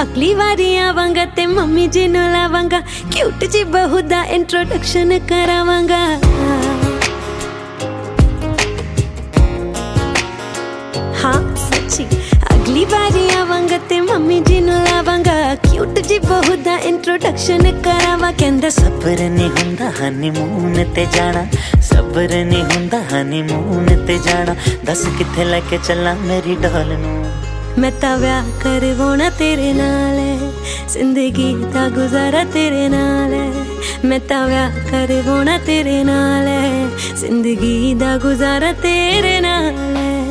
ਅਗਲੀ ਵਾਰੀ ਆਵਾਂਗਾ ਤੇ ਮੰਮੀ ਜੀ ਨੂੰ ਲਾਵਾਂਗਾ, ਕਿਊਟ ਜੀ ਬਹੂ ਦਾ ਇੰਟਰੋਡਕਸ਼ਨ ਕਰਾਵਾਂਗਾ। ਹਾਂ ਸੱਚੀ ਅਗਲੀ ਵਾਰੀ ਆਵਾਂਗਾ ਤੇ ਮੰਮੀ ਜੀ ਨੂੰ ਲਾਵਾਂਗਾ, ਕਿਊਟ ਜੀ ਬਹੂ ਦਾ ਇੰਟਰੋਡਕਸ਼ਨ ਕਰਾਵਾਂ। ਕਹਿੰਦਾ ਸਬਰ ਨਹੀਂ ਹੁੰਦਾ ਹਨੀਮੂਨ ਤੇ ਜਾਣਾ, ਸਬਰ ਨਹੀਂ ਹੁੰਦਾ ਹਨੀਮੂਨ ਤੇ ਜਾਣਾ, ਦੱਸ ਕਿੱਥੇ ਲੈ ਕੇ ਚੱਲਾਂ ਮੇਰੀ ਡੋਲ ਨੂੰ। ਮੈਂ ਤਾਂ ਵਿਆਹ ਕਰਵਾਉਣਾ ਤੇਰੇ ਨਾਲ, ਜ਼ਿੰਦਗੀ ਦਾ ਗੁਜ਼ਾਰਾ ਤੇਰੇ ਨਾਲ। ਮੈਂ ਤਾਂ ਵਿਆਹ ਕਰਵਾਉਣਾ ਤੇਰੇ ਨਾਲ, ਜ਼ਿੰਦਗੀ ਦਾ ਗੁਜ਼ਾਰਾ ਤੇਰੇ ਨਾਲ।